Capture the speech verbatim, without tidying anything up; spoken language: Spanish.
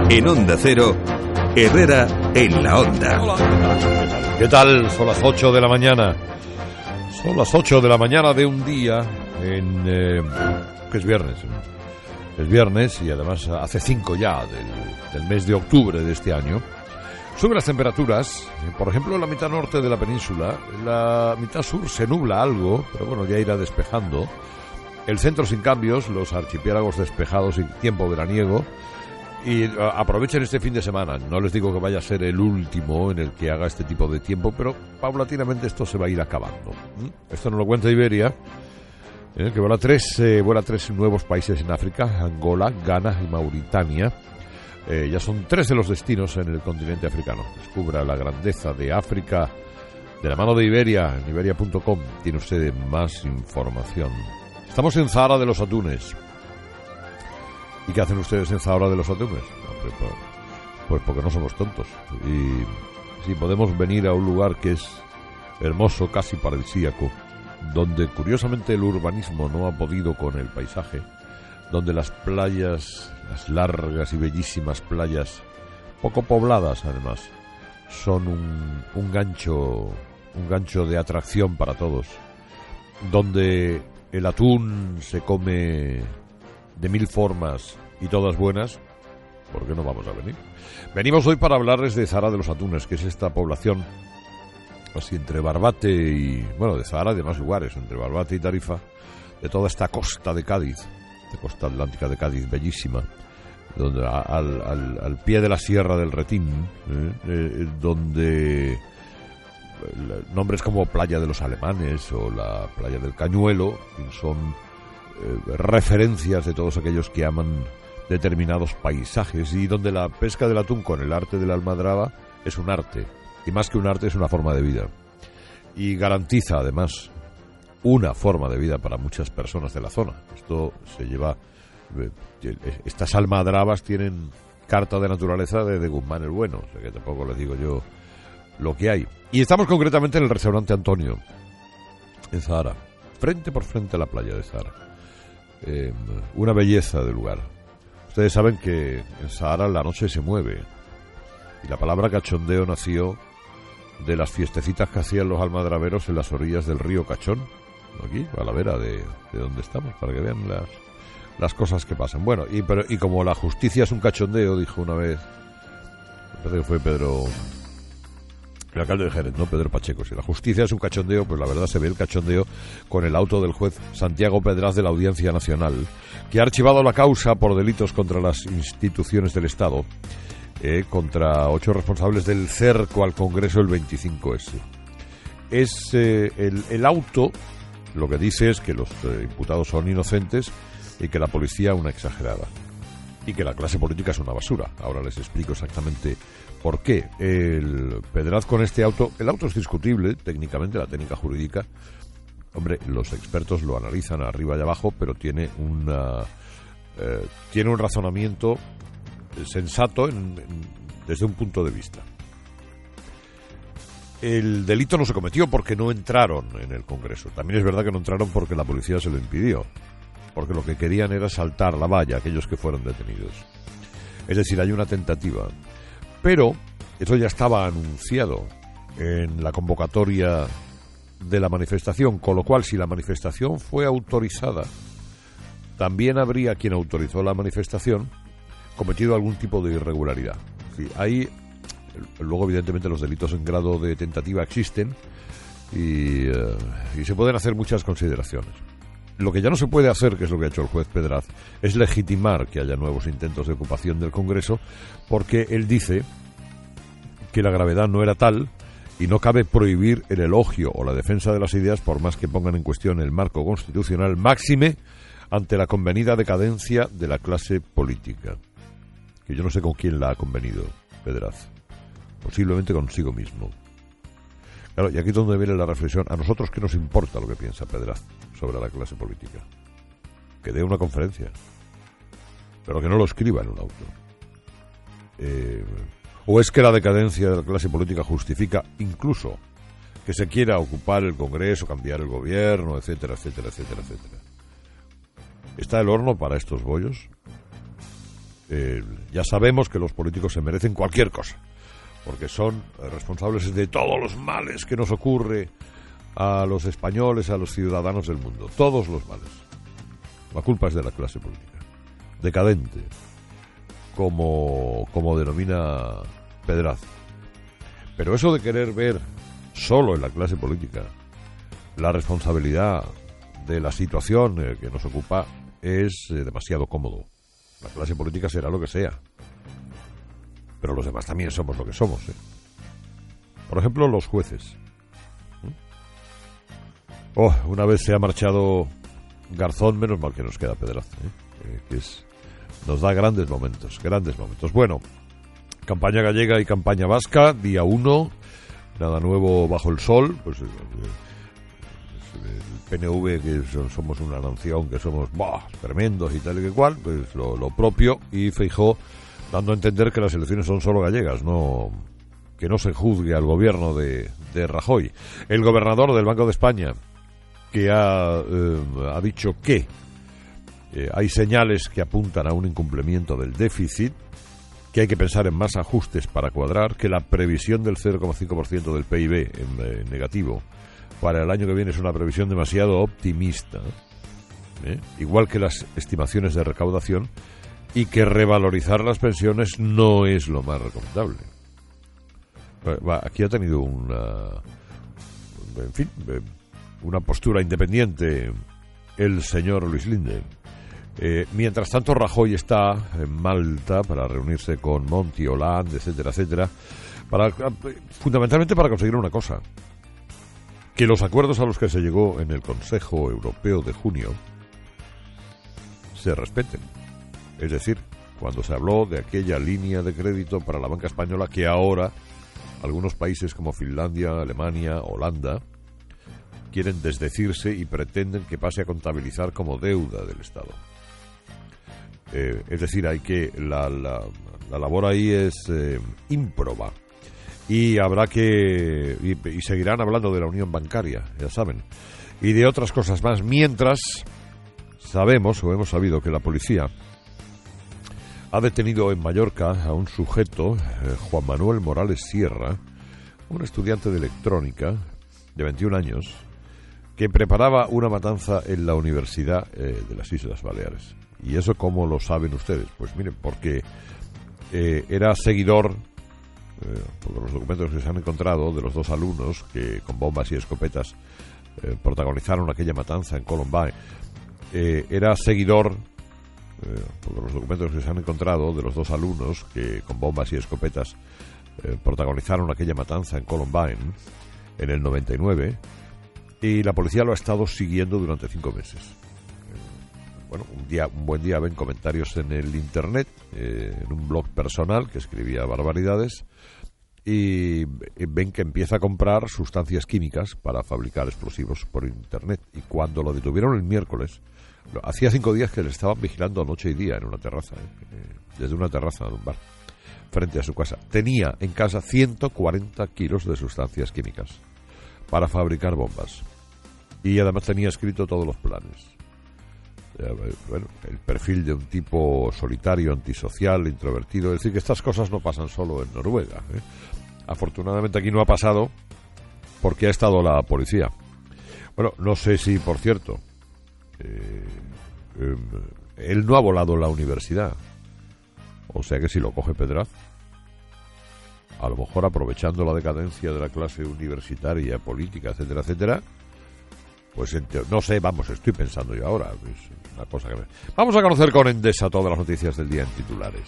En Onda Cero, Herrera en la Onda. ¿Qué tal? Son las ocho de la mañana. Son las ocho de la mañana de un día en... Eh, que es viernes. Es viernes y además hace cinco ya del, del mes de octubre de este año. Suben las temperaturas. Por ejemplo, en la mitad norte de la península. En la mitad sur se nubla algo, pero bueno, ya irá despejando. El centro sin cambios, los archipiélagos despejados y tiempo veraniego. Y aprovechen este fin de semana. No les digo que vaya a ser el último en el que haga este tipo de tiempo, pero paulatinamente esto se va a ir acabando. ¿Mm? Esto nos lo cuenta Iberia, ¿eh? que vuela tres, eh, vuela tres nuevos países en África: Angola, Ghana y Mauritania. Eh, ya son tres de los destinos en el continente africano. Descubra la grandeza de África de la mano de Iberia. En iberia punto com tiene usted más información. Estamos en Zahara de los Atunes. ¿Y qué hacen ustedes en Zahara de los Atunes? Pues porque no somos tontos. Y si podemos venir a un lugar que es hermoso, casi paradisíaco, donde curiosamente el urbanismo no ha podido con el paisaje, donde las playas, las largas y bellísimas playas, poco pobladas además, son un, un gancho, un gancho de atracción para todos, donde el atún se come de mil formas y todas buenas, ¿por qué no vamos a venir? Venimos hoy para hablarles de Zahara de los Atunes, que es esta población así entre Barbate y... bueno, de Zahara y demás lugares, entre Barbate y Tarifa, de toda esta costa de Cádiz, de costa atlántica de Cádiz, bellísima, donde al, al, al pie de la Sierra del Retín, ¿eh? Eh, donde nombres como Playa de los Alemanes o la Playa del Cañuelo son eh, referencias de todos aquellos que aman determinados paisajes, y donde la pesca del atún con el arte de la almadraba es un arte, y más que un arte es una forma de vida, y garantiza además una forma de vida para muchas personas de la zona. Esto se lleva, estas almadrabas tienen carta de naturaleza de, de Guzmán el Bueno, o sea que tampoco les digo yo lo que hay. Y estamos concretamente en el restaurante Antonio, en Zahara, frente por frente a la playa de Zahara. Eh, una belleza de lugar. Ustedes saben que en Zahara la noche se mueve, y la palabra cachondeo nació de las fiestecitas que hacían los almadraberos en las orillas del río Cachón, aquí, a la vera de, de donde estamos, para que vean las, las cosas que pasan. Bueno, y, pero, y como la justicia es un cachondeo, dijo una vez, me parece que fue Pedro, el alcalde de Jerez, no Pedro Pacheco, si la justicia es un cachondeo, pues la verdad se ve el cachondeo con el auto del juez Santiago Pedraz de la Audiencia Nacional, que ha archivado la causa por delitos contra las instituciones del Estado, eh, contra ocho responsables del cerco al Congreso el veinticinco ese. Es eh, el, el auto, lo que dice es que los eh, imputados son inocentes y que la policía una exagerada, y que la clase política es una basura. Ahora les explico exactamente por qué. El Pedraz con este auto, el auto es discutible técnicamente, la técnica jurídica, hombre, los expertos lo analizan arriba y abajo, pero tiene una eh, tiene un razonamiento sensato en, en, desde un punto de vista. El delito no se cometió porque no entraron en el Congreso. También es verdad que no entraron porque la policía se lo impidió, porque lo que querían era saltar la valla aquellos que fueron detenidos. Es decir, hay una tentativa. Pero eso ya estaba anunciado en la convocatoria de la manifestación, con lo cual, si la manifestación fue autorizada, también habría quien autorizó la manifestación cometido algún tipo de irregularidad. Sí, hay, luego, evidentemente, los delitos en grado de tentativa existen y, uh, y se pueden hacer muchas consideraciones. Lo que ya no se puede hacer, que es lo que ha hecho el juez Pedraz, es legitimar que haya nuevos intentos de ocupación del Congreso, porque él dice que la gravedad no era tal y no cabe prohibir el elogio o la defensa de las ideas por más que pongan en cuestión el marco constitucional, máxime ante la convenida decadencia de la clase política. Que yo no sé con quién la ha convenido Pedraz, posiblemente consigo mismo. Claro, y aquí es donde viene la reflexión. ¿A nosotros qué nos importa lo que piensa Pedraz sobre la clase política? Que dé una conferencia, pero que no lo escriba en un auto. Eh, ¿O es que la decadencia de la clase política justifica incluso que se quiera ocupar el Congreso, cambiar el gobierno, etcétera, etcétera, etcétera, etcétera? ¿Está el horno para estos bollos? eh, ya sabemos que los políticos se merecen cualquier cosa, porque son responsables de todos los males que nos ocurre a los españoles, a los ciudadanos del mundo, todos los males. La culpa es de la clase política, decadente, como, como denomina Pedraz. Pero eso de querer ver solo en la clase política la responsabilidad de la situación que nos ocupa es eh, demasiado cómodo. La clase política será lo que sea, pero los demás también somos lo que somos, ¿eh? Por ejemplo, los jueces. Oh, una vez se ha marchado Garzón, menos mal que nos queda Pedraz, ¿eh? que es, nos da grandes momentos, grandes momentos. Bueno, campaña gallega y campaña vasca, día uno, nada nuevo bajo el sol, pues el P N V, que somos una nación, que somos bah, tremendos y tal y que cual, pues lo, lo propio, y Feijóo dando a entender que las elecciones son solo gallegas, no que no se juzgue al gobierno de, de Rajoy. El gobernador del Banco de España, que ha, eh, ha dicho que eh, hay señales que apuntan a un incumplimiento del déficit, que hay que pensar en más ajustes para cuadrar, que la previsión del cero coma cinco por ciento del P I B en, en negativo para el año que viene es una previsión demasiado optimista, ¿eh? igual que las estimaciones de recaudación, y que revalorizar las pensiones no es lo más recomendable. Aquí ha tenido una, en fin, una postura independiente el señor Luis Linde. Eh, mientras tanto, Rajoy está en Malta para reunirse con Monti, Hollande, etcétera, etcétera, para, fundamentalmente para conseguir una cosa: que los acuerdos a los que se llegó en el Consejo Europeo de junio se respeten. Es decir, cuando se habló de aquella línea de crédito para la banca española que ahora algunos países como Finlandia, Alemania, Holanda quieren desdecirse y pretenden que pase a contabilizar como deuda del Estado. Eh, es decir, hay que la, la, la labor ahí es eh, ímproba. Y habrá que y, y seguirán hablando de la unión bancaria, ya saben, y de otras cosas más, mientras sabemos o hemos sabido que la policía ha detenido en Mallorca a un sujeto, eh, Juan Manuel Morales Sierra, un estudiante de electrónica de veintiún años, que preparaba una matanza en la Universidad eh, de las Islas Baleares. ¿Y eso cómo lo saben ustedes? Pues miren, porque eh, era seguidor, eh, por los documentos que se han encontrado, de los dos alumnos que con bombas y escopetas eh, protagonizaron aquella matanza en Columbine. Eh, era seguidor, eh, por los documentos que se han encontrado, de los dos alumnos que con bombas y escopetas eh, protagonizaron aquella matanza en Columbine en el noventa y nueve, y la policía lo ha estado siguiendo durante cinco meses. Bueno, un día, un buen día ven comentarios en el internet, eh, en un blog personal que escribía barbaridades, y ven que empieza a comprar sustancias químicas para fabricar explosivos por internet. Y cuando lo detuvieron el miércoles, hacía cinco días que le estaban vigilando noche y día en una terraza, eh, desde una terraza de un bar, frente a su casa. Tenía en casa ciento cuarenta kilos de sustancias químicas para fabricar bombas. Y además tenía escrito todos los planes. Bueno, el perfil de un tipo solitario, antisocial, introvertido. Es decir, que estas cosas no pasan solo en Noruega, ¿eh? Afortunadamente aquí no ha pasado porque ha estado la policía. Bueno, no sé si, por cierto, eh, eh, él no ha volado la universidad. O sea que si lo coge Pedraz, a lo mejor aprovechando la decadencia de la clase universitaria, política, etcétera, etcétera, pues no sé, vamos, estoy pensando yo ahora. Es una cosa que me... Vamos a conocer con Endesa todas las noticias del día en titulares.